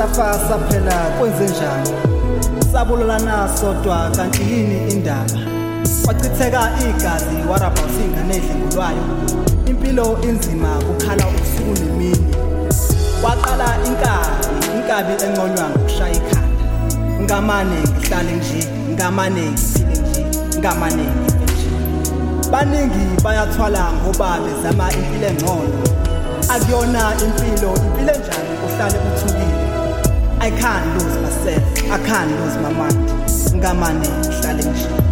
safa saphela kwenze njani sabulana sodwa kanti yini indaba wachitheka igazi warabha usingane edlengulwayo impilo inzima kukhala ubusuku nemini waqala inkabi enqonywa ngokushaya ikhanda ngamane ngihlale nje ngamane ngiphile nje ngamane nje baningi bayathwala ngoba bezama impilo engcono akuyona impilo enjani uhlale uthukile I can't lose myself I can't lose my mind ngamane ngihlale nje